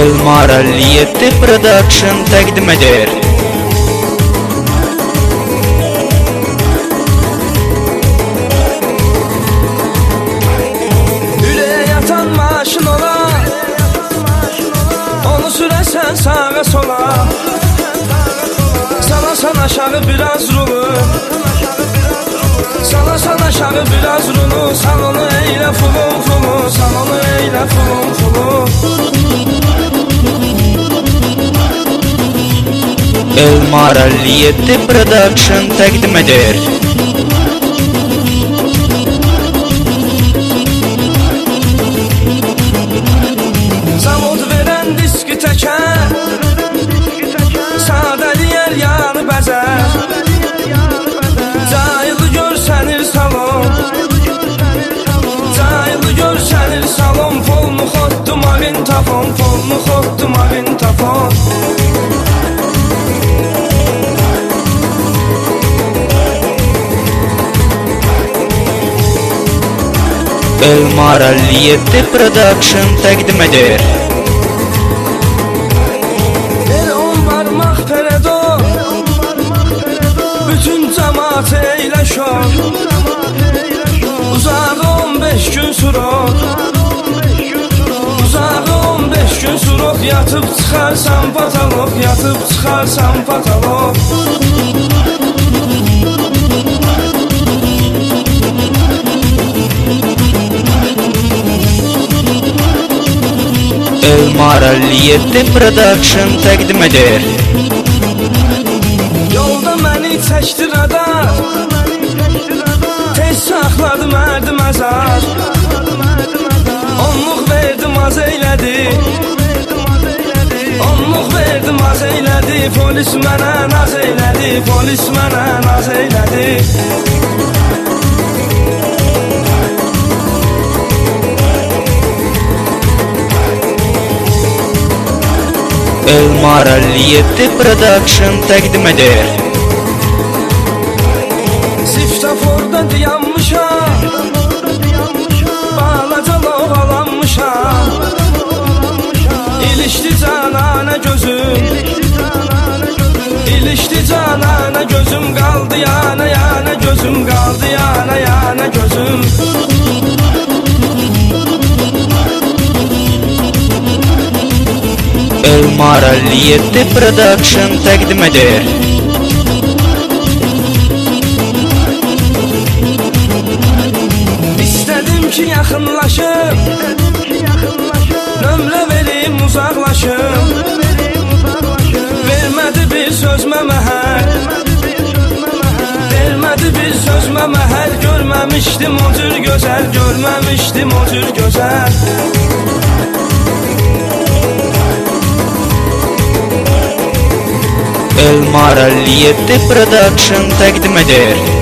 Elmar 57 Production təqdim edir. Ürəyə yatan maşın ola, onu sürəsən sağa sola. Salasan aşağı biraz rulu, salasan aşağı biraz rulu. Sal onu eylə fulun fulu, sal onu eylə fulun fulu. Elmar 57 Production təqdim edir. Zavod verən diski təkər, sadəliyər yanı bəzər. Cayılı görsənir salon, cayılı görsənir salon. Polnu xotdu mağintafon, polnu xotdu mağintafon. Elmar 57 Production təqdim edir. El 10 barmaq peredo, bütün cəmaat eylə şok. Uzağı 15 gün surok, uzağı 15 gün surok. Yatıb çıxarsan patalok, yatıb çıxarsan patalok. Elmar 57 Production təqdim edir. Yolda məni çəkdi radar, tez saxladı mərdim əzar. Onluq verdim az eylədi, onluq verdim az eylədi. Polis mənə naz eylədi, polis mənə naz eylədi. Elmar 57 Production təqdim edir. Siftaforda dayanmışam, balaca loğalanmışam. İlişdi canana gözüm, İlişdi canana gözüm. Qaldı yana yana gözüm, qaldı yana yana gözüm. Elmar 57 Production təqdim edir. İstədim ki yaxınlaşım, nömrə verim uzaqlaşım. Vermədi bir sözmə məhəl, vermədi bir sözmə məhəl. Görməmişdim o cür gözəl, görməmişdim o cür gözəl. Elmar 57 Production təqdim edir.